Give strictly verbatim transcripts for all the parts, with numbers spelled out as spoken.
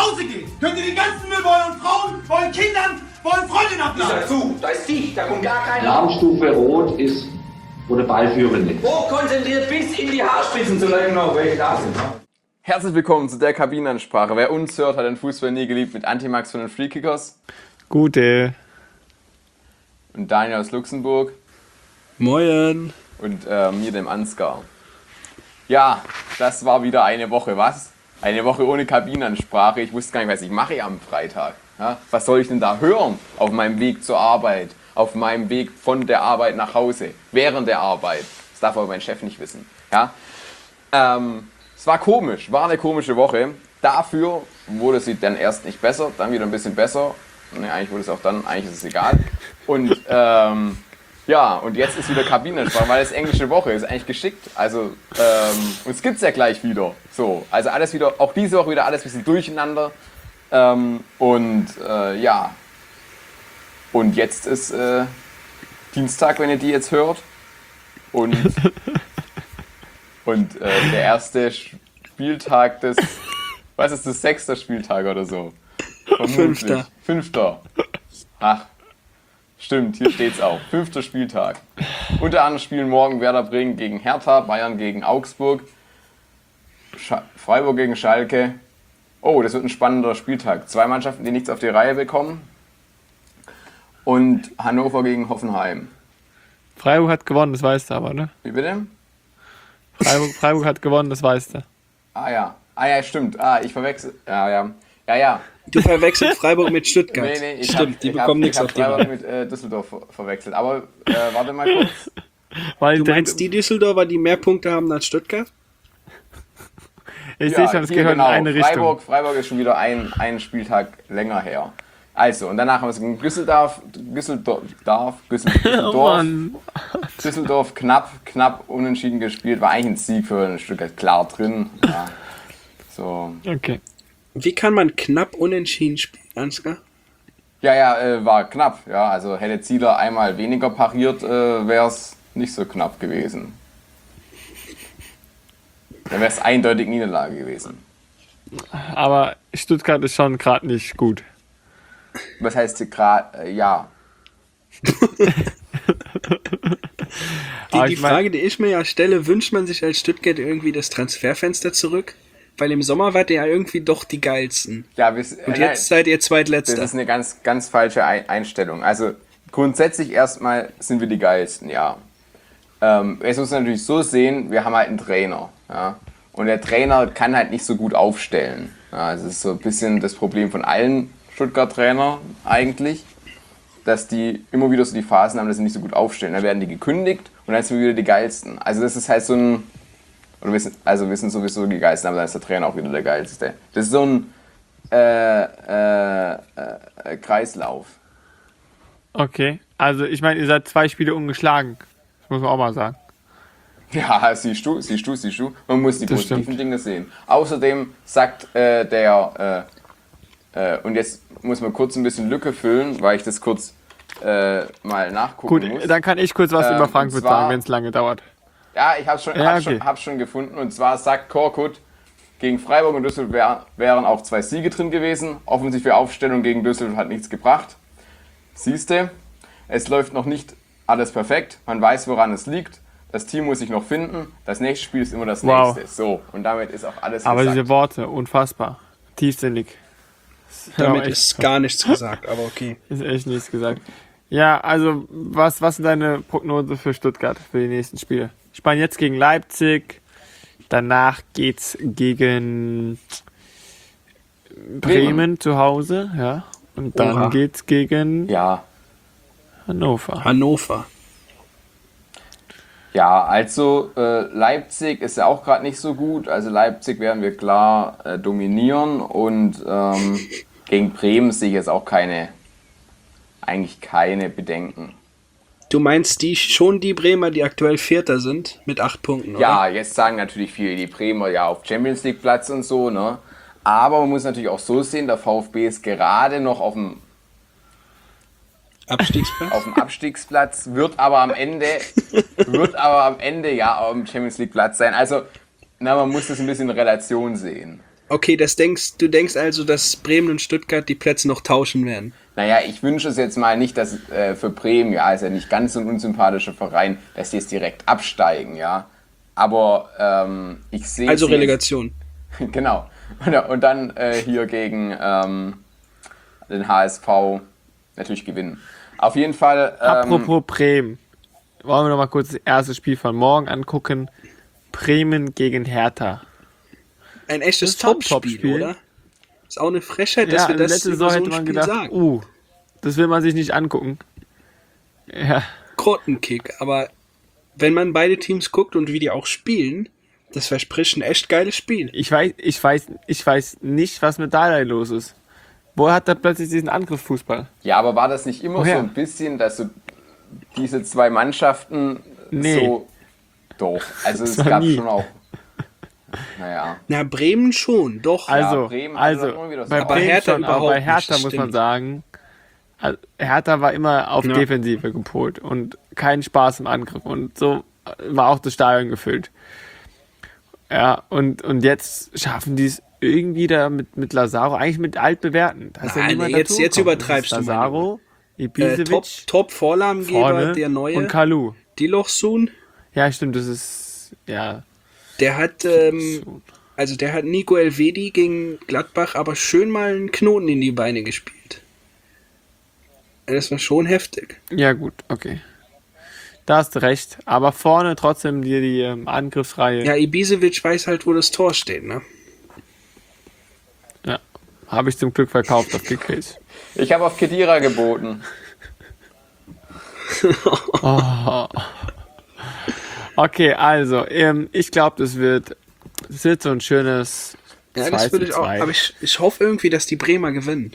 Hause gehen. Könnt ihr die ganzen Müll bei euren Frauen, bei euren Kindern, bei euren Freundinnen abladen? Sag zu, da ist dicht, da kommt gar keiner. Alarmstufe Rot ist oder Ballführende. Hochkonzentriert bis in die Haarspitzen, solange noch welche da sind. Ne? Herzlich willkommen zu der Kabinenansprache. Wer uns hört, hat den Fußball nie geliebt mit Antimax von den Freekickers. Gute. Und Daniel aus Luxemburg. Moin. Und äh, mir, dem Ansgar. Ja, das war wieder eine Woche, was? Eine Woche ohne Kabinenansprache. Ich wusste gar nicht, was ich mache am Freitag. Ja? Was soll ich denn da hören auf meinem Weg zur Arbeit? Auf meinem Weg von der Arbeit nach Hause? Während der Arbeit? Das darf aber mein Chef nicht wissen. Ja? Ähm, es war komisch, war eine komische Woche. Dafür wurde sie dann erst nicht besser, dann wieder ein bisschen besser. Ne, eigentlich wurde es auch dann, eigentlich ist es egal. Und ähm, ja, und jetzt ist wieder Kabinenansprache, weil es englische Woche ist, eigentlich geschickt. Also, ähm, uns gibt's ja gleich wieder. So, also alles wieder, auch diese Woche wieder alles ein bisschen durcheinander. Ähm, und äh, ja, und jetzt ist äh, Dienstag, wenn ihr die jetzt hört. Und, und äh, der erste Spieltag des, was ist das, sechster Spieltag oder so? Vermutlich. Fünfter. Fünfter. Ach. Stimmt, hier steht's auch. Fünfter Spieltag. Unter anderem spielen morgen Werder Bremen gegen Hertha, Bayern gegen Augsburg, Sch- Freiburg gegen Schalke. Oh, das wird ein spannender Spieltag. Zwei Mannschaften, die nichts auf die Reihe bekommen. Und Hannover gegen Hoffenheim. Freiburg hat gewonnen, das weißt du aber, ne? Wie bitte? Freiburg, Freiburg hat gewonnen, das weißt du. Ah ja. Ah ja, stimmt. Ah, ich verwechsel. Ja, ja. Ja, ja. Du verwechselst Freiburg mit Stuttgart. Nee, nee, ich Stimmt, hab, die ich bekommen hab, nichts ich auf hab die Freiburg Reihe. mit äh, Düsseldorf ver- verwechselt. Aber äh, warte mal kurz. Weil Du der- meinst die Düsseldorfer, die mehr Punkte haben als Stuttgart? ich Ja, sehe schon, es hier gehört genau. in eine Richtung. Freiburg, Freiburg ist schon wieder ein, einen Spieltag länger her. Also, und danach haben wir es gegen Düsseldorf, Düsseldorf, Düsseldorf, Oh Düsseldorf, Mann. Düsseldorf knapp, knapp unentschieden gespielt. War eigentlich ein Sieg für ein Stück klar drin. Ja. So. Okay. Wie kann man knapp unentschieden spielen, Ansgar? Ja, ja, äh, war knapp. Ja, also hätte Zieler einmal weniger pariert, äh, wäre es nicht so knapp gewesen. Dann wäre es eindeutig Niederlage gewesen. Aber Stuttgart ist schon gerade nicht gut. Was heißt gerade, äh, ja. Die, Aber die ich mein- Frage, die ich mir ja stelle, wünscht man sich als Stuttgart irgendwie das Transferfenster zurück? Weil im Sommer wart ihr ja irgendwie doch die geilsten. Ja, wir, Und äh, jetzt seid ihr das Zweitletzter. ist eine ganz, ganz falsche Ei- Einstellung. Also grundsätzlich erstmal sind wir die geilsten, ja. Ähm, es muss man natürlich so sehen, wir haben halt einen Trainer. Ja? Und der Trainer kann halt nicht so gut aufstellen. Ja, das ist so ein bisschen das Problem von allen Stuttgart-Trainern eigentlich, dass die immer wieder so die Phasen haben, dass sie nicht so gut aufstellen. Dann werden die gekündigt und dann sind wir wieder die geilsten. Also das ist halt so ein, oder wir sind, also wir sind sowieso die geilsten, aber dann ist der Trainer auch wieder der geilste. Das ist so ein äh, äh, äh, Kreislauf. Okay. Also ich meine, ihr seid zwei Spiele ungeschlagen. Das muss man auch mal sagen. Ja, siehst du, siehst du, siehst du. Man muss die Das positiven stimmt. Dinge sehen. Außerdem sagt äh, der, äh, äh, und jetzt muss man kurz ein bisschen Lücke füllen, weil ich das kurz äh, mal nachgucken Gut, muss. dann kann ich kurz was Ähm, über und Frankfurt zwar- sagen, wenn es lange dauert. Ja, ich hab's schon, Ja, hab's okay. schon, hab's schon gefunden. Und zwar sagt Korkut, gegen Freiburg und Düsseldorf wär, wären auch zwei Siege drin gewesen. Offensiv für Aufstellung gegen Düsseldorf hat nichts gebracht. Siehste, es läuft noch nicht alles perfekt. Man weiß, woran es liegt. Das Team muss sich noch finden. Das nächste Spiel ist immer das Wow. nächste. So, und damit ist auch alles Aber gesagt. diese Worte, unfassbar. Tiefsinnig. Ja, Damit echt ist gar nichts gesagt, aber okay. Ist echt nichts gesagt. Ja, also was, was sind deine Prognose für Stuttgart für die nächsten Spiele? Ich meine jetzt gegen Leipzig, danach geht's gegen Bremen, Bremen. zu Hause, ja. Und dann Oha. geht's gegen Ja, Hannover. Hannover. ja, also äh, Leipzig ist ja auch gerade nicht so gut. Also Leipzig werden wir klar äh, dominieren und ähm, gegen Bremen sehe ich jetzt auch keine, eigentlich keine Bedenken. Du meinst die schon die Bremer, die aktuell Vierter sind, mit acht Punkten, oder? Ja, jetzt sagen natürlich viele, die Bremer ja auf Champions League Platz und so, ne? Aber man muss natürlich auch so sehen, der VfB ist gerade noch auf dem, Abstiegsplatz? auf dem Abstiegsplatz, wird aber am Ende, wird aber am Ende ja auf dem Champions League Platz sein. Also, na, man muss das ein bisschen in Relation sehen. Okay, das denkst, du denkst also, dass Bremen und Stuttgart die Plätze noch tauschen werden. Naja, ich wünsche es jetzt mal nicht, dass äh, für Bremen, ja, ist ja nicht ganz so ein unsympathischer Verein, dass die jetzt direkt absteigen, ja. Aber ähm, ich sehe. Also sie Relegation. Jetzt, genau. Und, und dann äh, hier gegen ähm, den H S V natürlich gewinnen. Auf jeden Fall. Ähm, Apropos Bremen. Wollen wir noch mal kurz das erste Spiel von morgen angucken. Bremen gegen Hertha. Ein echtes Das ist schon ein Topspiel, Topspiel. oder? Ist auch eine Frechheit, dass Ja, wir das letzte über Saison so ein hätte man Spiel gedacht, sagen. uh, das will man sich nicht angucken. Ja, Grottenkick, aber wenn man beide Teams guckt und wie die auch spielen, das verspricht ein echt geiles Spiel. ich weiß, ich weiß, ich weiß nicht, was mit Dardai los ist. Woher hat er plötzlich diesen Angriffsfußball? ja, aber war das nicht immer Woher? so ein bisschen, dass so diese zwei Mannschaften Nee. so. Doch. Also es war gab nie. schon auch. Naja. Na, Bremen schon, doch. Also, Bremen hatte also doch immer wieder so bei Aber Bremen Hertha schon, aber überhaupt bei nicht, Hertha das muss man stimmt. sagen, also Hertha war immer auf Ja. Defensive gepolt und kein Spaß im Angriff und so war auch das Stadion gefüllt. Ja, und, und jetzt schaffen die es irgendwie da mit, mit Lazaro, eigentlich mit altbewährten. Da ist ja Nein, niemand jetzt- jetzt dazugekommen. übertreibst Das ist du, mein Lazaro, Äh, Ibisevic, Top, Top Vorlagengeber, vorne der neue, und Kalu. Dilochsun, Ja, stimmt, das ist, ja, der hat, ähm, also der hat Nico Elvedi gegen Gladbach aber schön mal einen Knoten in die Beine gespielt. Das war schon heftig. ja gut, okay. Da hast du recht, aber vorne trotzdem die, die ähm, Angriffsreihe. Ja, Ibisevic weiß halt, wo das Tor steht, ne? Ja, habe ich zum Glück verkauft auf Kickbase. Ich habe auf Kedira geboten. Okay, also, ähm, ich glaube, das wird, das wird so ein schönes Ja, das würde ich auch. Aber ich, ich hoffe irgendwie, dass die Bremer gewinnen.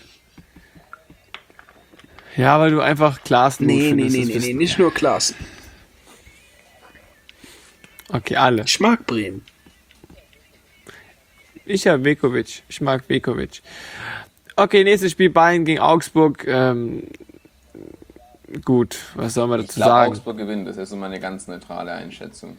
Ja, weil du einfach Klaassen gut Nee, nee, findest, nee, das nee, wissen nee, wir. nicht nur Klaas. Okay, alle. Ich mag Bremen. Ich habe Vekovic. Ich mag Vekovic. Okay, nächstes Spiel Bayern gegen Augsburg. Ähm, gut, was soll man Ich dazu glaube, sagen? Augsburg gewinnt. Das ist so meine ganz neutrale Einschätzung.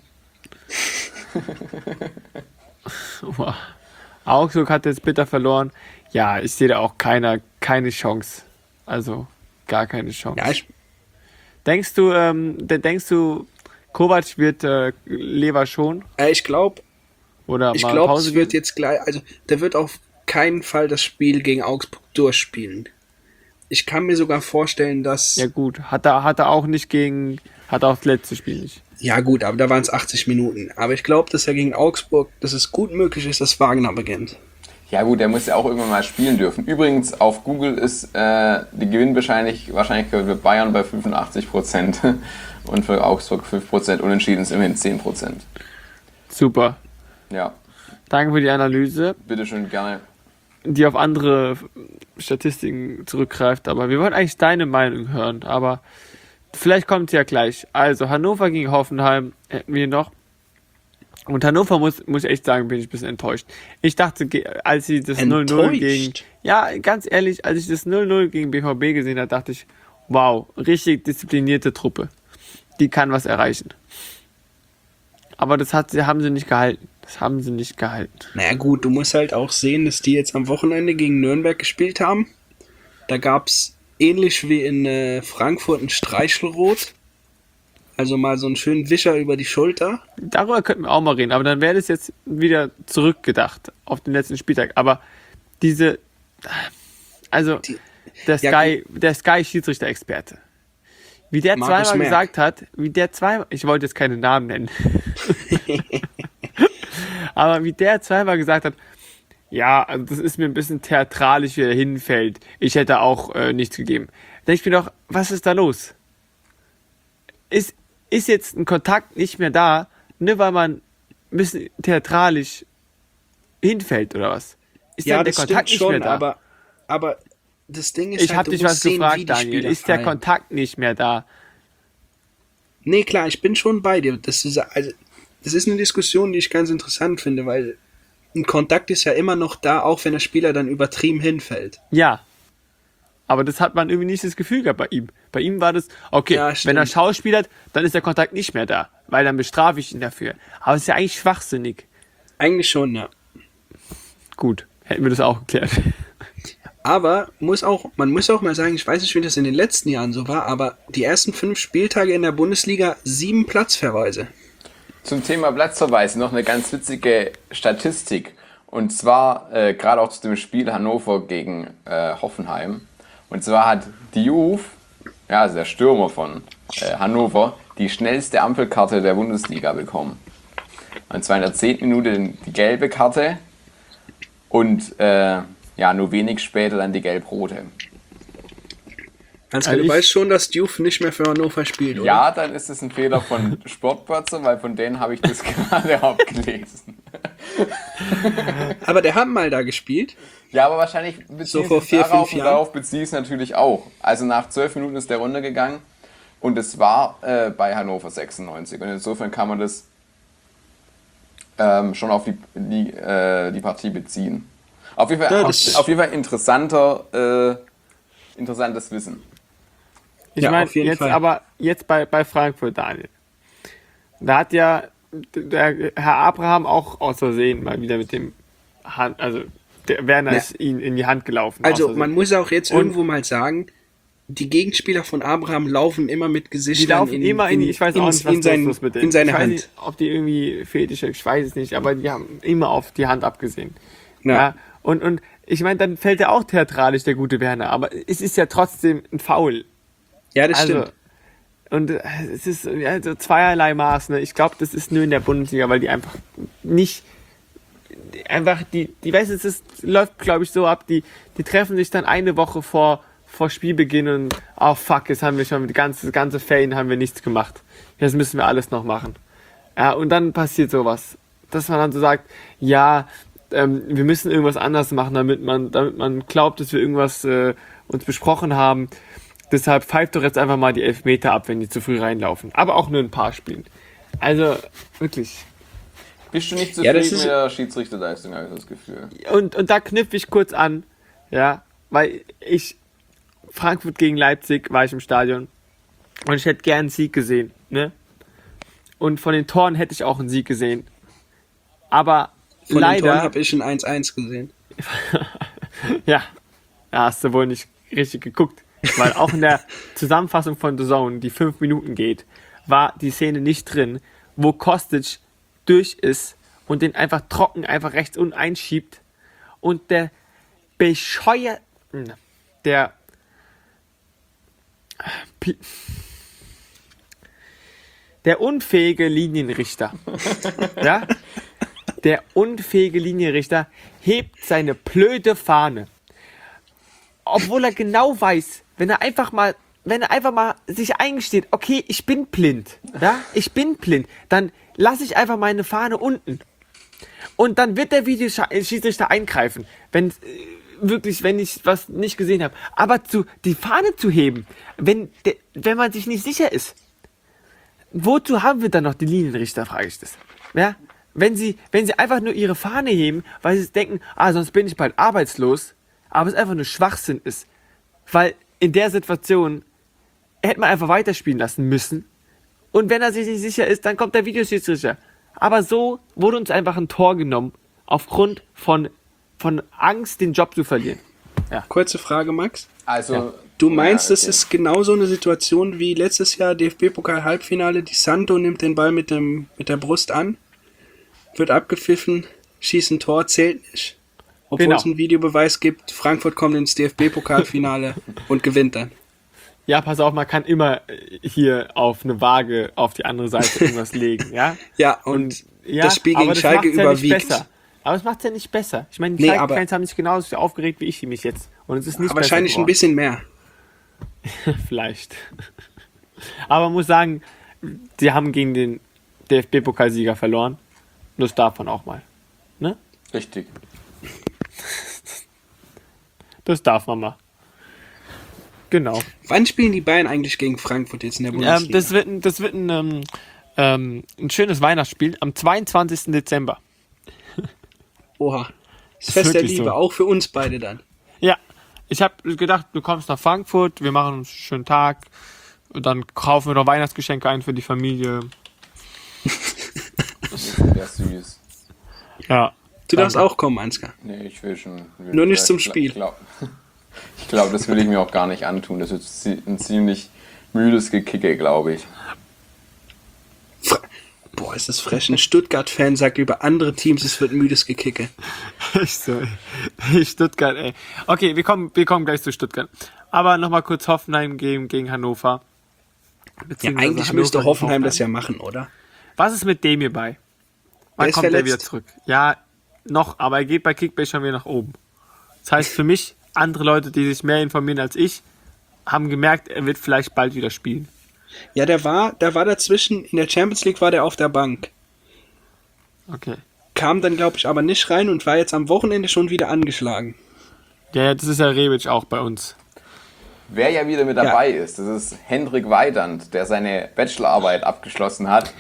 Wow. Augsburg hat jetzt bitter verloren. Ja, ich sehe da auch keiner, keine Chance. Also, gar keine Chance. Ja, ich, Denkst du, ähm, de- denkst du, Kovac wird äh, Lever schon? äh, ich glaube, Oder ich mal glaube, Pause es wird geben? jetzt gleich, also der wird auf keinen Fall das Spiel gegen Augsburg durchspielen. Ich kann mir sogar vorstellen, dass, Ja ja, gut, hat er, hat er auch nicht gegen, hat er auch das letzte Spiel nicht. gut, aber da waren es achtzig Minuten. Aber ich glaube, dass er gegen Augsburg, dass es gut möglich ist, dass Wagner beginnt. Ja gut, der muss ja auch irgendwann mal spielen dürfen. Übrigens, auf Google ist äh, die Gewinnwahrscheinlichkeit wahrscheinlich für Bayern bei fünfundachtzig Prozent und für Augsburg fünf Prozent. Unentschieden ist immerhin zehn Prozent. Super. Ja, Danke für die Analyse, bitteschön, gerne. die auf andere Statistiken zurückgreift. Aber wir wollen eigentlich deine Meinung hören. Aber vielleicht kommt sie ja gleich. Also Hannover gegen Hoffenheim hätten wir noch. Und Hannover, muss, muss ich echt sagen, bin ich ein bisschen enttäuscht. Ich dachte, ge- als sie das null null Enttäuscht? gegen... Ja, ganz ehrlich, als ich das null null gegen B V B gesehen habe, dachte ich, wow, richtig disziplinierte Truppe. Die kann was erreichen. Aber das hat, sie- haben sie nicht gehalten. Das haben sie nicht gehalten. Naja gut, du musst halt auch sehen, dass die jetzt am Wochenende gegen Nürnberg gespielt haben. Da gab es ähnlich wie in äh, Frankfurt ein Streichelrot. Also mal so einen schönen Wischer über die Schulter. Darüber könnten wir auch mal reden, aber dann wäre das jetzt wieder zurückgedacht auf den letzten Spieltag. Aber diese, also Die- der ja, Sky, der Sky-Schiedsrichter-Experte, wie der Markus zweimal Merck. gesagt hat, wie der zweimal, ich wollte jetzt keine Namen nennen, aber wie der zweimal gesagt hat, ja, also das ist mir ein bisschen theatralisch, wie er hinfällt. Ich hätte auch äh, nichts gegeben. Da denke ich mir doch, was ist da los? Ist, ist jetzt ein Kontakt nicht mehr da, nur weil man ein bisschen theatralisch hinfällt oder was? Ist Ja, dann der das Kontakt stimmt nicht mehr schon, da? aber, aber das Ding ist Ich halt, habe du dich musst was sehen, wie gefragt, die Daniel. Spieler Ist der fallen. Kontakt nicht mehr da? Nee, klar, ich bin schon bei dir. Das ist, also, das ist eine Diskussion, die ich ganz interessant finde, weil ein Kontakt ist ja immer noch da, auch wenn der Spieler dann übertrieben hinfällt. Ja. Aber das hat man irgendwie nicht das Gefühl gehabt bei ihm. Bei ihm war das, okay, Ja, wenn stimmt. er schauspielert, dann ist der Kontakt nicht mehr da, weil dann bestrafe ich ihn dafür. Aber es ist ja eigentlich schwachsinnig. Eigentlich schon, ja. Gut, hätten wir das auch geklärt. Aber muss auch, man muss auch mal sagen, ich weiß nicht, wie das in den letzten Jahren so war, aber die ersten fünf Spieltage in der Bundesliga sieben Platzverweise. Zum Thema Platzverweis noch eine ganz witzige Statistik. Und zwar äh, gerade auch zu dem Spiel Hannover gegen äh, Hoffenheim. Und zwar hat Diouf, ja, also der Stürmer von äh, Hannover, die schnellste Ampelkarte der Bundesliga bekommen. Und zwar in der zehnten Minute die gelbe Karte und äh, ja, nur wenig später dann die gelb-rote. Also, Also du ich- weißt schon, dass Diouf nicht mehr für Hannover spielt, oder? Ja, dann ist es ein Fehler von Sportplatzer, weil von denen habe ich das gerade abgelesen. Aber der hat mal da gespielt. Ja, aber wahrscheinlich beziehe So ich vor es vier, darauf fünf und Jahren? darauf beziehe ich es natürlich auch. Also nach zwölf Minuten ist der runtergegangen und es war äh, bei Hannover sechsundneunzig. Und insofern kann man das ähm, schon auf die, die, äh, die Partie beziehen. Auf jeden Fall, Ja, auf, das- auf jeden Fall interessanter, äh, interessantes Wissen. Ich Ja, meine, auf jeden jetzt Fall. aber jetzt bei, bei Frankfurt, Daniel. Da hat ja der Herr Abraham auch aus Versehen mal wieder mit dem Hand, also der Werner Ja. ist ihm in die Hand gelaufen. Also aus Versehen. man muss auch jetzt Und- irgendwo mal sagen, die Gegenspieler von Abraham laufen immer mit Die Gesichtern laufen immer in die, ich weiß auch nicht, was in, sein, los ist mit denen. in seine ich weiß Hand. nicht, ob die irgendwie Fetische, ich weiß es nicht, aber die haben immer auf die Hand abgesehen. Ja. Ja. Und, und ich meine, dann fällt er auch theatralisch, der gute Werner, aber es ist ja trotzdem ein Foul. Ja, das Also, stimmt. und äh, es ist ja, so zweierlei Maß. Ne? Ich glaube, das ist nur in der Bundesliga, weil die einfach nicht einfach die, die weißt du, es ist, läuft, glaube ich, so ab, die, die treffen sich dann eine Woche vor, vor Spielbeginn und oh fuck, jetzt haben wir schon die ganze, ganze Ferien haben wir nichts gemacht. Jetzt müssen wir alles noch machen. Ja, und dann passiert sowas. Dass man dann so sagt, ja, ähm, wir müssen irgendwas anders machen, damit man, damit man glaubt, dass wir irgendwas äh, uns besprochen haben. Deshalb pfeift doch jetzt einfach mal die Elfmeter ab, wenn die zu früh reinlaufen. Aber auch nur ein paar Spielen. Also, wirklich. Bist du nicht Ja, zufrieden das ist- mit der Schiedsrichterleistung, habe ich das Gefühl. Und, und da knüpfe ich kurz an, ja, weil ich, Frankfurt gegen Leipzig war ich im Stadion und ich hätte gern einen Sieg gesehen, ne? Und von den Toren hätte ich auch einen Sieg gesehen. Aber Von den Toren leider, habe ich ein eins eins gesehen. ja, da hast du wohl nicht richtig geguckt, weil auch in der Zusammenfassung von The Zone, die fünf Minuten geht, war die Szene nicht drin, wo Kostic durch ist und den einfach trocken einfach rechts unten einschiebt und der bescheuert, der Pi- der unfähige Linienrichter, ja, der unfähige Linienrichter hebt seine blöde Fahne, obwohl er genau weiß, wenn er einfach mal, wenn er einfach mal sich eingesteht, okay, ich bin blind, ja, ich bin blind, dann lasse ich einfach meine Fahne unten. Und dann wird der Videoschiedsrichter eingreifen, wenn äh, wirklich, wenn ich was nicht gesehen habe. Aber zu, die Fahne zu heben, wenn, de, wenn man sich nicht sicher ist, wozu haben wir dann noch die Linienrichter, frage ich das. Ja? Wenn sie, wenn sie einfach nur ihre Fahne heben, weil sie denken, ah, sonst bin ich bald arbeitslos, aber es einfach nur Schwachsinn ist. Weil in der Situation hätte man einfach weiterspielen lassen müssen. Und wenn er sich nicht sicher ist, dann kommt der Videoschiedsrichter. Aber so wurde uns einfach ein Tor genommen, aufgrund von, von Angst, den Job zu verlieren. Kurze Frage, Max. Also, Du meinst, ja, das okay. ist genau so eine Situation wie letztes Jahr D F B-Pokal-Halbfinale. Die Santo nimmt den Ball mit, dem, mit der Brust an, wird abgepfiffen, schießt ein Tor, zählt nicht. Obwohl Genau. es einen Videobeweis gibt, Frankfurt kommt ins D F B-Pokalfinale und gewinnt dann. Ja, pass auf, man kann immer äh, hier auf eine Waage auf die andere Seite irgendwas legen, ja? Ja, und, ja, das Spiel gegen aber das Schalke macht's ja nicht überwiegt. besser. Aber es macht es ja nicht besser. Ich meine, die Nee, Schalke-Fans haben sich genauso viel aufgeregt wie ich mich jetzt. Und es ist nicht Aber wahrscheinlich besser ein bisschen mehr. bisschen. Vielleicht. Aber man muss sagen, die haben gegen den D F B-Pokalsieger verloren. Das darf man auch mal. Ne? Richtig. Das darf man mal. Genau. Wann spielen die Bayern eigentlich gegen Frankfurt jetzt in der Ähm, Bundesliga? das wird, ein, das wird ein, ähm, ähm, ein schönes Weihnachtsspiel am zweiundzwanzigsten Dezember. Oha. Das Ist Fest der wirklich Liebe, so. auch für uns beide dann. Ja, ich habe gedacht, du kommst nach Frankfurt, wir machen uns einen schönen Tag, und dann kaufen wir noch Weihnachtsgeschenke ein für die Familie. Ja, süß. Ja, Du darfst auch kommen, Ansgar. Nee, ich will schon. Will Nur nicht ich zum glaub- Spiel. Ich glaube, ich glaub, das will ich mir auch gar nicht antun. Das ist zi- ein ziemlich müdes Gekicke, glaube ich. Fre- Boah, ist das frech. Ein Stuttgart-Fan sagt über andere Teams, es wird müdes Gekicke. Ich so, ey. Stuttgart, ey. Okay, wir kommen, wir kommen gleich zu Stuttgart. Aber nochmal kurz Hoffenheim gegen, gegen Hannover. Ja, Beziehungsweise eigentlich Hannover müsste gegen Hoffenheim das ja machen, oder? Was ist mit dem hierbei? Wann Der ist kommt der verletzt. wieder zurück? Ja, noch, aber er geht bei Kickbase schon wieder nach oben. Das heißt für mich, andere Leute, die sich mehr informieren als ich, haben gemerkt, er wird vielleicht bald wieder spielen. Ja, der war, der war dazwischen, in der Champions League war der auf der Bank. Okay. Kam dann, glaube ich, aber nicht rein und war jetzt am Wochenende schon wieder angeschlagen. Ja, ja, das ist ja Rebic auch bei uns. Wer ja wieder mit dabei ist, das ist Hendrik Weidand, der seine Bachelorarbeit abgeschlossen hat.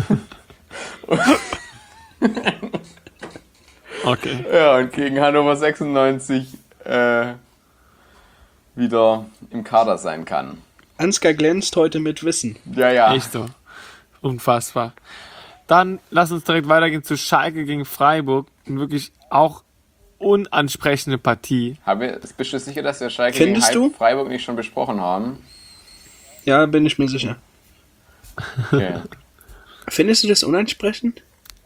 Okay. Ja, und gegen Hannover sechsundneunzig äh, wieder im Kader sein kann. Ansgar glänzt heute mit Wissen. Ja, ja. Echt so. Unfassbar. Dann lass uns direkt weitergehen zu Schalke gegen Freiburg. Eine wirklich auch unansprechende Partie. Habe, bist du sicher, dass wir Schalke Findest gegen du? Freiburg nicht schon besprochen haben? Ja, bin ich mir sicher. Okay. Findest du das unansprechend?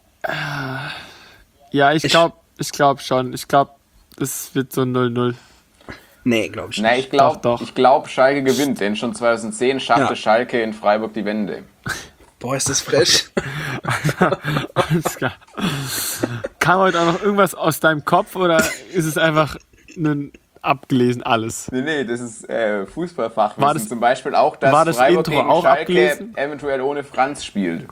Ja, ich Ich- glaube ich glaub schon. Ich glaube, das wird so null null. Nee, glaube ich nicht. Na, ich glaube, Doch, doch. ich glaub, Schalke gewinnt, denn schon zweitausendzehn schaffte Ja. Schalke in Freiburg die Wende. Boah, ist das frech. Alles klar. Kam heute auch noch irgendwas aus deinem Kopf oder ist es einfach ein abgelesen alles? Nee, nee, das ist äh, Fußballfachwissen. War das- Zum Beispiel auch, dass war das Freiburg Intro gegen auch Schalke abgelesen? eventuell ohne Franz spielt.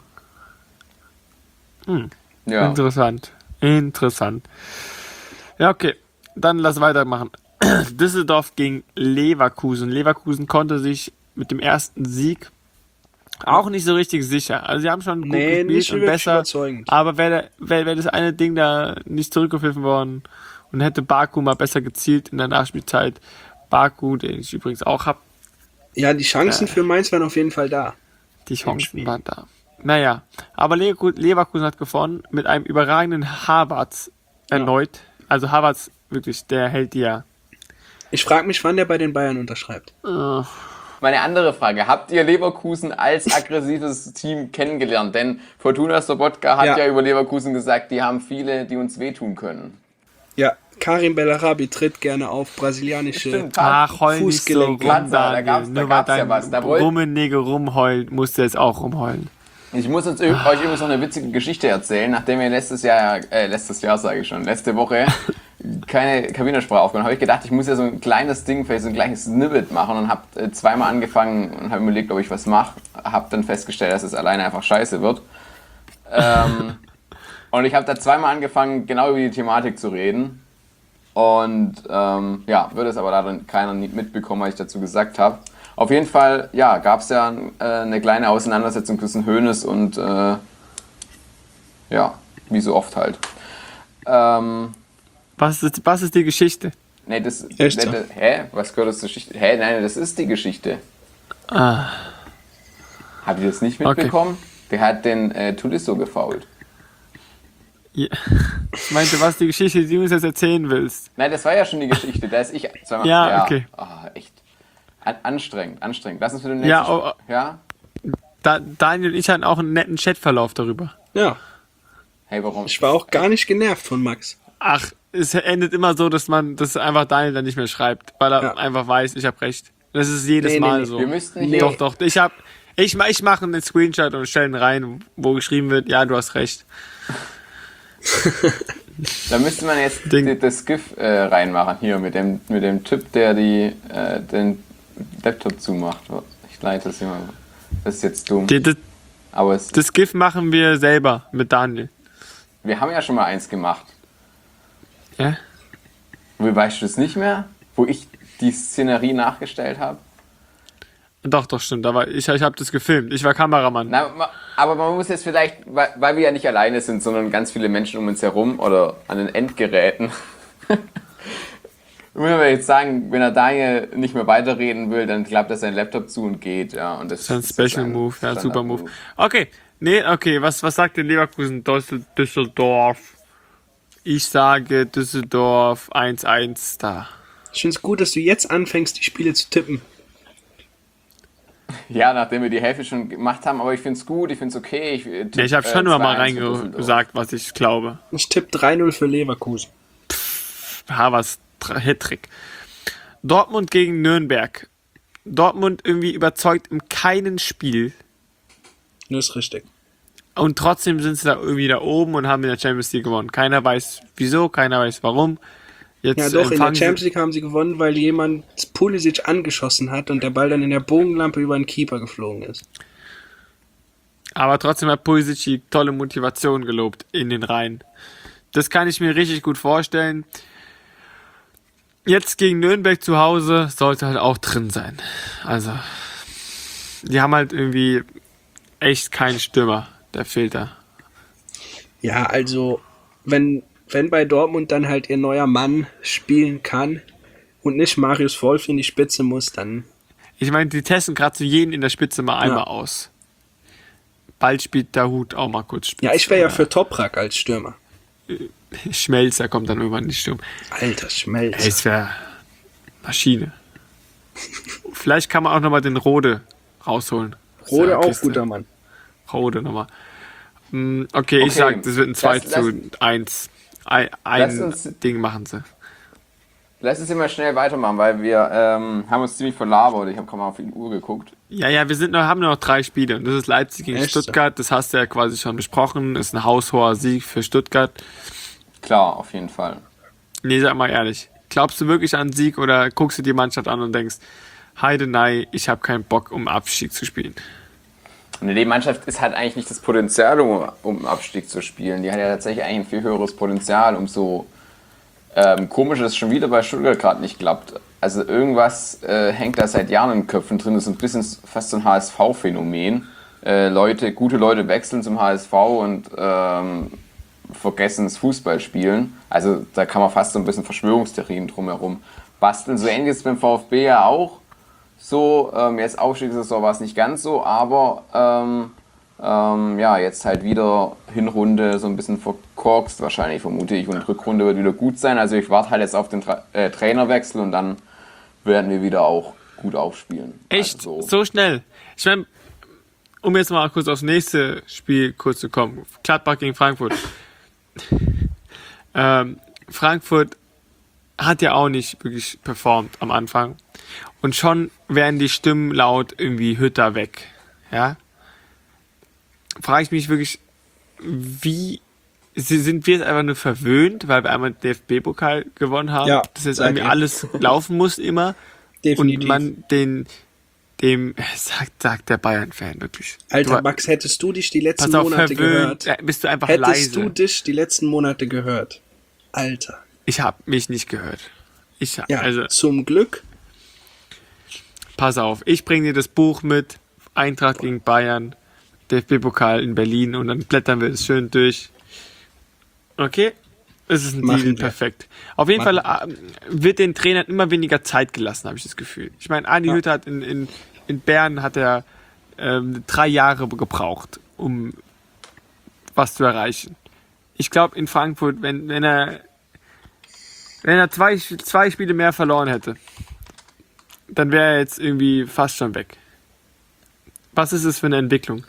Hm. Ja. Interessant. Interessant. Ja, okay. Dann lass weitermachen. Düsseldorf gegen Leverkusen. Leverkusen konnte sich mit dem ersten Sieg auch nicht so richtig sicher. Also sie haben schon gut Nee, gespielt nicht und wirklich besser. überzeugend. Aber wäre wär, wär das eine Ding da nicht zurückgepfiffen worden und hätte Baku mal besser gezielt in der Nachspielzeit. Baku, den ich übrigens auch habe, Ja, die Chancen für Mainz waren auf jeden Fall da. die Chancen Spiel. waren da. Naja, aber Leverku- Leverkusen hat gewonnen mit einem überragenden Havertz erneut. Also Havertz, wirklich, der hält die ja. Ich frage mich, wann der bei den Bayern unterschreibt. Äh, Meine andere Frage, habt ihr Leverkusen als aggressives Team kennengelernt? Denn Fortuna Sobotka hat ja. Ja. über Leverkusen gesagt, die haben viele, die uns wehtun können. Ja, Karim Bellarabi tritt gerne auf brasilianische... Stimmt. Ach, heul nicht so rum, Fußgelenke. Glatzer, da Daniel. gab's- da Nur weil gab's ja dein was. Da wollt- Rummenigge rumheult, musst du jetzt auch rumheulen. Ich muss uns, euch übrigens noch eine witzige Geschichte erzählen, nachdem wir letztes Jahr, äh, letztes Jahr sage ich schon, letzte Woche keine Kabinersprache aufgenommen habe, ich gedacht, ich muss ja so ein kleines Ding, vielleicht so ein kleines Snippet machen und habe äh, zweimal angefangen und habe überlegt, ob ich was mache. Habe dann festgestellt, dass es alleine einfach scheiße wird. Ähm, und ich habe da zweimal angefangen, genau über die Thematik zu reden. Und ähm, ja, würde es aber leider keiner nie mitbekommen, was ich dazu gesagt habe. Auf jeden Fall, ja, gab es ja äh, eine kleine Auseinandersetzung zwischen Hoeneß und äh, ja, wie so oft halt. Ähm, Was ist, was ist die Geschichte? nee, das, Echt so? nee, das hä? Was gehört das zur Geschichte? Hä, nein, das ist die Geschichte. Ah, Habt ihr das nicht Okay. mitbekommen? Der hat den äh, Tulisso gefoult. ja. Ich meinte, was ist die Geschichte, die du uns jetzt erzählen willst? Nein, das war ja schon die Geschichte. Da ist ich zweimal. Ja, okay. Ah, echt. An, anstrengend, anstrengend. Lass uns für den nächsten. Ja, oh, oh. ja? Da, Daniel und ich hatten auch einen netten Chatverlauf darüber. Ja, Hey, warum? ich war auch gar nicht genervt von Max. Ach, es endet immer so, dass man, dass einfach Daniel dann nicht mehr schreibt, weil er Ja. einfach weiß, ich habe recht. Das ist jedes Nee, nee, Mal nee. so. Wir müssten hier. Doch, doch. Ich hab, ich, ich mache einen Screenshot und stelle ihn rein, wo geschrieben wird, ja, du hast recht. Da müsste man jetzt Ding. die, das GIF äh, reinmachen, hier mit dem, mit dem Typ, der die, äh, den Laptop zumacht. Ich leite das hier mal. Das ist jetzt dumm. Die, das, Aber es, das GIF machen wir selber mit Daniel. wir haben ja schon mal eins gemacht. Ja? Wo, weißt du das nicht mehr? Wo ich die Szenerie nachgestellt habe? Doch, doch, stimmt. Aber ich, ich habe das gefilmt. Ich war Kameramann. Na, ma- aber man muss jetzt vielleicht, weil, weil wir ja nicht alleine sind, sondern ganz viele Menschen um uns herum oder an den Endgeräten. Muss man jetzt sagen, wenn er Daniel nicht mehr weiterreden will, dann klappt er seinen Laptop zu und geht. Ja, und das, Das ist ein das ist Special ein Move, ja, super Move. Standard-Move. Okay, nee, okay, was, was sagt denn Leverkusen, Düssel- Düsseldorf? Ich sage Düsseldorf eins eins da. Ich finde es gut, dass du jetzt anfängst, die Spiele zu tippen. Ja, nachdem wir die Hälfte schon gemacht haben, aber ich finde es gut, ich finde es okay. Ich, äh, tipp, Ja, ich habe schon äh, immer mal zwei eins für Düsseldorf. reingesagt, was ich glaube. Ich tippe drei null für Leverkusen. Havers Hattrick. Dortmund gegen Nürnberg. Dortmund irgendwie überzeugt in keinem Spiel. Das ist richtig. Und trotzdem sind sie da irgendwie da oben und haben in der Champions League gewonnen. Keiner weiß wieso, keiner weiß warum. Jetzt Ja, doch, in der empfangen Champions sie, League haben sie gewonnen, weil jemand Pulisic angeschossen hat und der Ball dann in der Bogenlampe über den Keeper geflogen ist. aber trotzdem hat Pulisic die tolle Motivation gelobt in den Reihen. Das kann ich mir richtig gut vorstellen. Jetzt gegen Nürnberg zu Hause sollte halt auch drin sein. Also, die haben halt irgendwie echt keinen Stürmer. Der fehlt da. Ja, also, wenn, wenn bei Dortmund dann halt ihr neuer Mann spielen kann und nicht Marius Wolf in die Spitze muss, dann... Ich meine, die testen gerade so jeden in der Spitze mal einmal Ja. aus. Bald spielt der Hut auch mal kurz Spitze. Ja, ich wäre ja Oder für Toprak als Stürmer. Schmelzer kommt dann irgendwann in die Sturm. Alter, Schmelz. Es wäre Maschine. Vielleicht kann man auch nochmal den Rode rausholen. aus Rode der auch Kiste. guter Mann. Rode nochmal. Hm, Okay, ich Okay, sag, das wird ein zwei lass- zu eins. Ein, Lass ein uns- Ding machen sie. Lass uns immer schnell weitermachen, weil wir ähm, haben uns ziemlich verlabert. Ich habe gerade mal auf die Uhr geguckt. Ja, ja, wir sind noch, haben nur noch drei Spiele. Und das ist Leipzig gegen Echt so? Stuttgart. Das hast du ja quasi schon besprochen. Das ist ein haushoher Sieg für Stuttgart. Klar, auf jeden Fall. Nee, sag mal ehrlich. Glaubst du wirklich an Sieg oder guckst du die Mannschaft an und denkst, Heidenei, ich habe keinen Bock, um Abstieg zu spielen? Und die Mannschaft ist halt eigentlich nicht das Potenzial, um, um Abstieg zu spielen. Die hat ja tatsächlich eigentlich ein viel höheres Potenzial, um so ähm, komisch, dass es schon wieder bei Stuttgart gerade nicht klappt. Also irgendwas äh, hängt da seit Jahren in den Köpfen drin. Das ist ein bisschen fast so ein H S V-Phänomen. Äh, Leute, gute Leute wechseln zum H S V und ähm, vergessen das Fußballspielen. Also da kann man fast so ein bisschen Verschwörungstheorien drumherum basteln. So ähnlich ist es beim VfB ja auch. So, ähm, jetzt Aufstiegssaison war es nicht ganz so, aber ähm, ähm, ja, jetzt halt wieder Hinrunde so ein bisschen verkorkst wahrscheinlich, vermute ich, und Rückrunde wird wieder gut sein. Also ich warte halt jetzt auf den Tra- äh, Trainerwechsel und dann werden wir wieder auch gut aufspielen. Echt? Also so. So schnell? Ich meine, um jetzt mal kurz aufs nächste Spiel kurz zu kommen. Gladbach gegen Frankfurt. ähm, Frankfurt hat ja auch nicht wirklich performt am Anfang. Und schon werden die Stimmen laut, irgendwie Hütter weg. Ja? Frage ich mich wirklich, wie sind wir jetzt einfach nur verwöhnt, weil wir einmal den D F B-Pokal gewonnen haben, Ja, dass jetzt seid irgendwie ihr. alles laufen muss immer Definitiv. und man den dem sagt, sagt der Bayern-Fan wirklich. Alter, Du- Max, hättest du dich die letzten Pass auf, Monate verwöhnt, gehört? äh, bist du einfach Hättest leise. du dich die letzten Monate gehört? Alter. Ich habe mich nicht gehört. Ich, Ja, also, zum Glück. pass auf, ich bringe dir das Buch mit, Eintracht gegen Bayern, D F B-Pokal in Berlin und dann blättern wir es schön durch. Okay? Es ist ein Machen Deal, wir. perfekt. Auf jeden Machen Fall äh, wird den Trainern immer weniger Zeit gelassen, habe ich das Gefühl. Ich meine, Adi Hütter hat in, in, in Bern hat er ähm, drei Jahre gebraucht, um was zu erreichen. Ich glaube, in Frankfurt, wenn, wenn er wenn er zwei, zwei Spiele mehr verloren hätte, dann wäre er jetzt irgendwie fast schon weg. Was ist es für eine Entwicklung?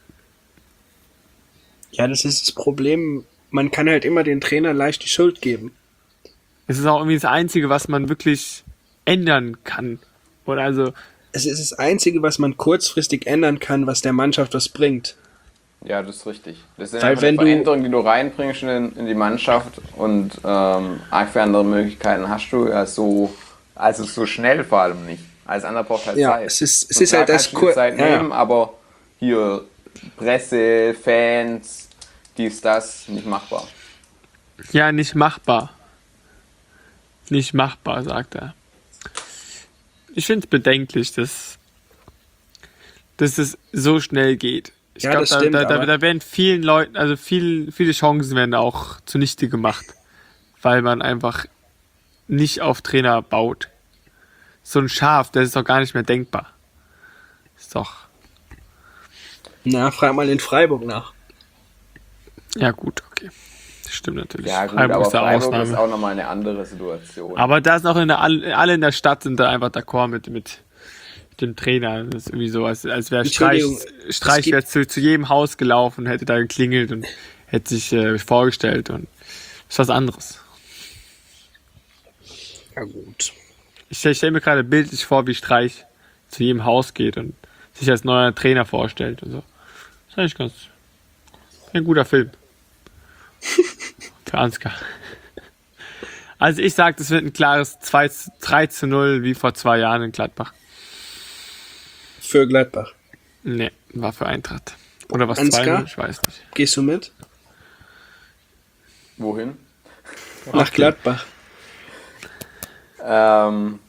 Ja, das ist das Problem. Man kann halt immer den Trainer leicht die Schuld geben. Es ist auch irgendwie das Einzige, was man wirklich ändern kann. Oder also, Es ist das Einzige, was man kurzfristig ändern kann, was der Mannschaft was bringt. Ja, das ist richtig. Das sind Weil einfach wenn die du- Veränderungen, die du reinbringst in, in die Mannschaft und ähm, arg viele andere Möglichkeiten hast du ja so, also so schnell vor allem nicht. Alles andere braucht halt Ja, Zeit. es ist- es Und ist klar halt das kannst du dir Kur- Zeit ja, ja. nehmen, aber hier Presse, Fans, dies, das, nicht machbar. ja, nicht machbar. Nicht machbar, sagt er. Ich finde es bedenklich, dass, dass es so schnell geht. Ich Ja, glaube, das da, stimmt, da, da, aber- da werden vielen Leuten, also viel, viele Chancen werden auch zunichte gemacht, weil man einfach nicht auf Trainer baut. So ein Schaf, das ist doch gar nicht mehr denkbar. Ist doch, Na, frag mal in Freiburg nach. ja gut, okay. Das stimmt natürlich. Ja, gut, Freiburg aber ist der Freiburg Ausnahme. ist auch nochmal eine andere Situation. Aber da ist auch in der, alle in der Stadt sind da einfach d'accord mit, mit dem Trainer. Das ist irgendwie so, als, als wäre Streich, Entschuldigung, Streich es gibt- wäre zu, zu jedem Haus gelaufen, hätte da geklingelt und hätte sich äh, vorgestellt und das ist was anderes. Ja gut. Ich stelle stell mir gerade bildlich vor, wie Streich zu jedem Haus geht und sich als neuer Trainer vorstellt und so. Das ist eigentlich ganz ein guter Film. Für Ansgar. Also ich sag, das wird ein klares zwei, drei zu null wie vor zwei Jahren in Gladbach. Für Gladbach. Nee, war für Eintracht. Oder was Ansgar? zwei null, ich weiß nicht. Gehst du mit? Wohin? Nach Gladbach. Ähm,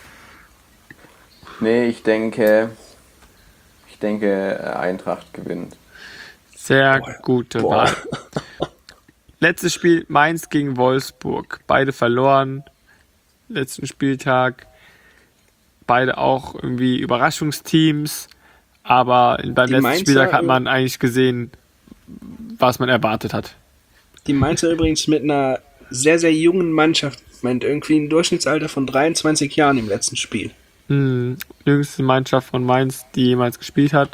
nee, ich denke, ich denke, äh, Eintracht gewinnt. Sehr gute Boah. Wahl. Letztes Spiel Mainz gegen Wolfsburg. Beide verloren. Letzten Spieltag. Beide auch irgendwie Überraschungsteams. Aber beim Die letzten Mainzer, Spieltag hat äh, man eigentlich gesehen, was man erwartet hat. Die Mainzer übrigens mit einer sehr, sehr jungen Mannschaft. Ich meine, irgendwie ein Durchschnittsalter von dreiundzwanzig Jahren im letzten Spiel. Hm, jüngste Mannschaft von Mainz, die jemals gespielt hat.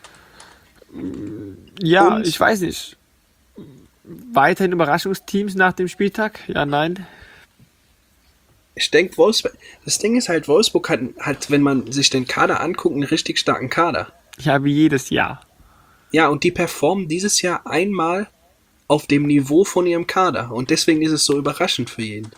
Ja, Und? ich weiß nicht. Weiterhin Überraschungsteams nach dem Spieltag? Ja, nein. Ich denke, Wolfsburg, das Ding ist halt, Wolfsburg hat, hat, wenn man sich den Kader anguckt, einen richtig starken Kader. Ja, wie jedes Jahr. Ja, und die performen dieses Jahr einmal auf dem Niveau von ihrem Kader. Und deswegen ist es so überraschend für jeden.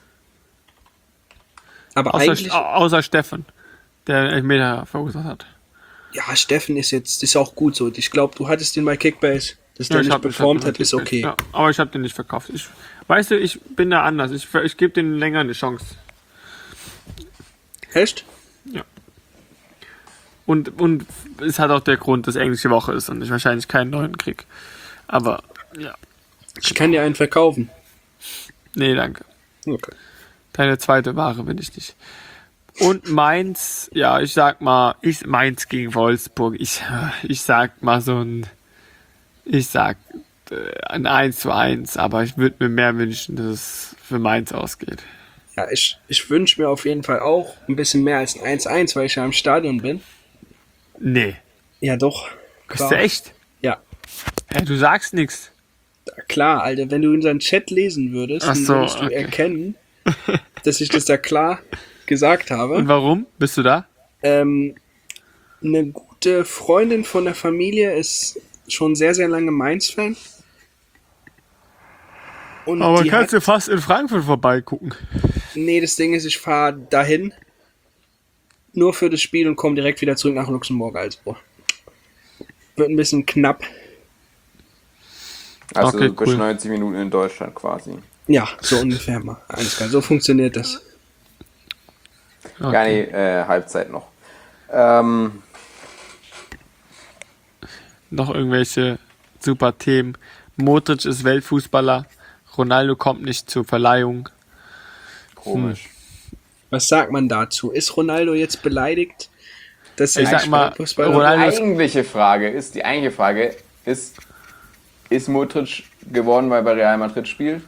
Aber Außer, eigentlich, au- außer Steffen, der den Elfmeter verursacht hat. ja, Steffen ist jetzt, ist auch gut so. Ich glaube, du hattest den bei Kickbase, dass der ich nicht hab- ich performt hab hat, den ist okay. Ja, aber ich habe den nicht verkauft. Ich, weißt du, ich bin da anders. Ich, ich gebe den länger eine Chance. Echt? Und, und es hat auch der Grund, dass englische Woche ist und ich wahrscheinlich keinen neuen krieg. Aber, ja. Ich kann dir einen verkaufen. Nee, danke. Okay. Deine zweite Ware bin ich nicht. Und Mainz, ja, ich sag mal, ich, Mainz gegen Wolfsburg. Ich, ich sag mal so ein, ich sag äh, ein eins zu eins, aber ich würde mir mehr wünschen, dass es für Mainz ausgeht. Ja, ich, ich wünsche mir auf jeden Fall auch ein bisschen mehr als ein eins eins, weil ich ja im Stadion bin. Nee. Ja, doch. Bist du echt? Ja. Hä, du sagst nichts. Klar, Alter, wenn du unseren Chat lesen würdest, Ach dann so, würdest du okay. erkennen, dass ich das da klar gesagt habe. Und warum? Bist du da? Ähm, eine gute Freundin von der Familie ist schon sehr, sehr lange Mainz-Fan. Und Aber die kannst hat, du fast in Frankfurt vorbeigucken. nee, das Ding ist, ich fahre dahin nur für das Spiel und komme direkt wieder zurück nach Luxemburg. Also wird ein bisschen knapp. Also Okay, bis cool. neunzig Minuten in Deutschland quasi. Ja, so ungefähr mal. Alles klar, so funktioniert das. Okay. Ja, nee, äh, Halbzeit noch. Ähm, Noch irgendwelche super Themen. Modric ist Weltfußballer. Ronaldo kommt nicht zur Verleihung. komisch. Was sagt man dazu? Ist Ronaldo jetzt beleidigt, dass er Ich sag nicht mal, Weltfußballer Die Ronaldo ist- eigentliche Frage ist, die eigentliche Frage ist, ist Modric geworden, weil er bei Real Madrid spielt?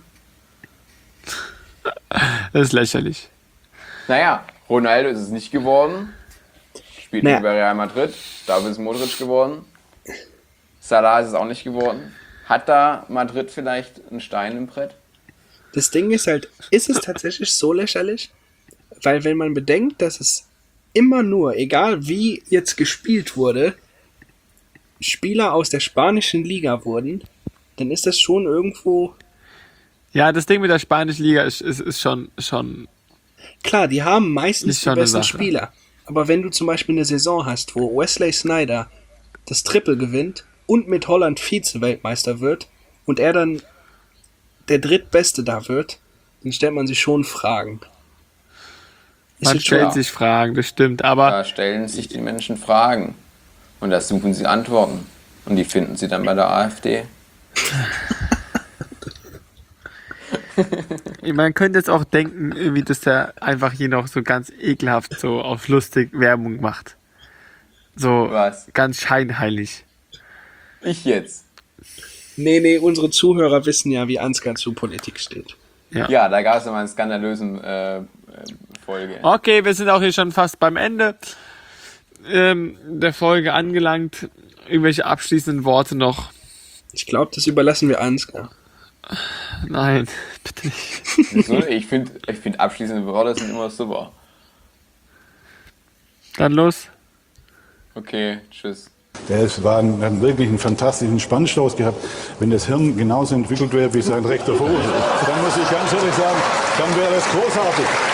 Das ist lächerlich. Naja, Ronaldo ist es nicht geworden. Spielt Naja. nicht bei Real Madrid. Dafür ist Modric geworden. Salah ist es auch nicht geworden. Hat da Madrid vielleicht einen Stein im Brett? Das Ding ist halt, ist es tatsächlich so lächerlich? Weil wenn man bedenkt, dass es immer nur, egal wie jetzt gespielt wurde, Spieler aus der spanischen Liga wurden, dann ist das schon irgendwo... Ja, das Ding mit der spanischen Liga ist, ist, ist schon, schon. Klar, die haben meistens Ist die schon eine besten Sache. Spieler. Aber wenn du zum Beispiel eine Saison hast, wo Wesley Sneijder das Triple gewinnt und mit Holland Vize-Weltmeister wird und er dann der Drittbeste da wird, dann stellt man sich schon Fragen. Ist Man jetzt schon- stellt sich Fragen, das stimmt. Aber Da stellen sich die Menschen Fragen. Und da suchen sie Antworten. Und die finden sie dann bei der AfD. man könnte jetzt auch denken, irgendwie, dass der einfach hier noch so ganz ekelhaft so auf lustig Werbung macht. So Was? ganz scheinheilig. Ich jetzt. Nee, nee, unsere Zuhörer wissen ja, wie Ansgar zu Politik steht. Ja, da gab es nochmal eine skandalösen äh, äh, Folge. Okay, wir sind auch hier schon fast beim Ende ähm, der Folge angelangt. Irgendwelche abschließenden Worte noch? Ich glaube, das überlassen wir Ansgar. Nein, bitte nicht. Wieso? Ich finde, ich find abschließende Worte sind immer super. Dann los. Okay, tschüss. Es war ein, ein wirklich einen fantastischen Spannstoß gehabt. Wenn das Hirn genauso entwickelt wäre wie sein rechter Fuß, dann muss ich ganz ehrlich sagen, dann wäre es großartig.